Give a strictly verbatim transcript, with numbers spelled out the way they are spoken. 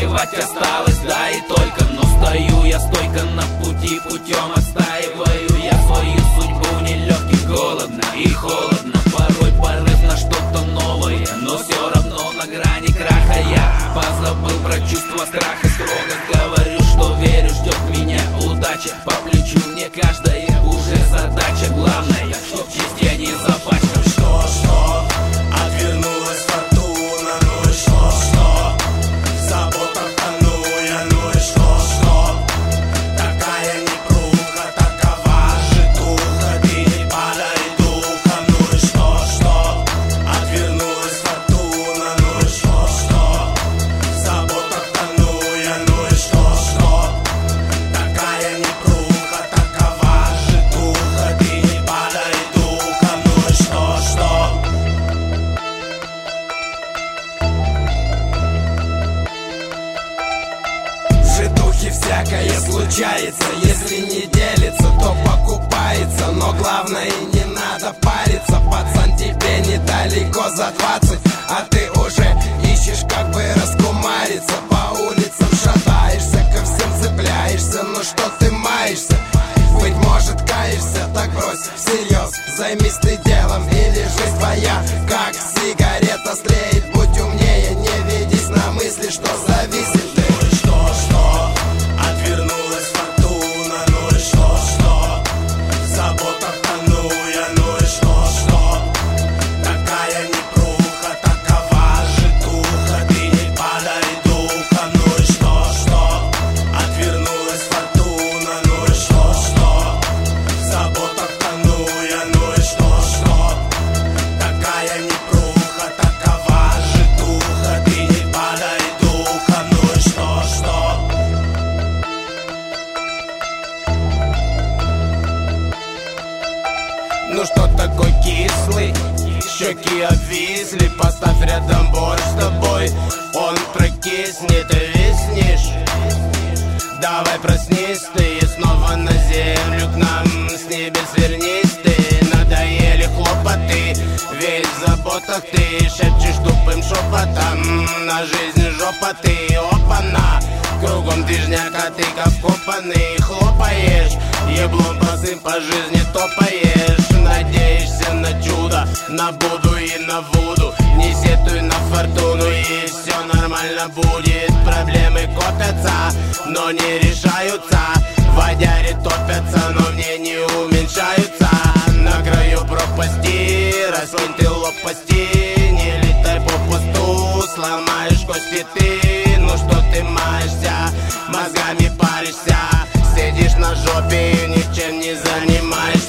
воевать осталось, да и только. Но стою я стойко на пути, путем отстаиваю я свою судьбу. Нелегкий, голодно и холодно, порой порыв на что-то новое, но все равно на грани краха. Я позабыл про чувство страха, строго говорю, что верю, ждет меня удача. По плечу мне каждая уже задача, главное, чтоб честь я не запачкал. Что, что, отвернулась фортуна, ну и что, что, в заботах тону я, ну и что, что, такая непруха, такова житуха, ты не падай духом, ну и что, что, отвернулась фортуна, ну и что, что, в заботах тону я, ну и что, что, такая непруха, такова житуха, ты не падай духом, ну и что, что. В житухе всякое случается, если не делится, то покупается. Но главное, не надо париться, пацан, тебе недалеко за двадцать, а ты уже ищешь, как бы раскумариться. По улицам шатаешься, ко всем цепляешься, но что ты маешься? Быть может, каешься, так брось всерьез, займись ты делом, или жизнь твоя, как сигарета, стлеет. Будь умнее, не ведись на мысли, что зависит ты. Ну и что, что, отвернулась фортуна, ну и что, что, в заботах тону я, ну и что, что, такая непруха, такова житуха, ты не падай духом, ну и что, что, отвернулась фортуна, ну и что, что, в заботах тону я, ну и что, что, такая непруха, такова житуха, ты не падай духом, ну и что, что. Ну что такой кислый, щеки обвисли, поставь рядом борщ с тобой, он прокиснет и виснешь. Давай проснись ты и снова на землю к нам с небес вернись ты. Надоели хлопоты, весь в заботах ты, шепчешь тупым шепотом, на жизнь жопа ты, опа-на. Кругом движняк, а ты как вкопанный, хлопаешь, еблом босым по жизни топаешь. Надеешься на чудо, на Буду и на Вуду, не сетуй на фортуну и все нормально будет. Проблемы копятся, но не решаются, водяри топятся, но мне не уменьшаются. На краю пропасти, раскинь ты лопасти, не летай попусту, сломаешь кости ты. Ну что ты маешься, мозгами паришься, сидишь на жопе и ничем не занимаешься.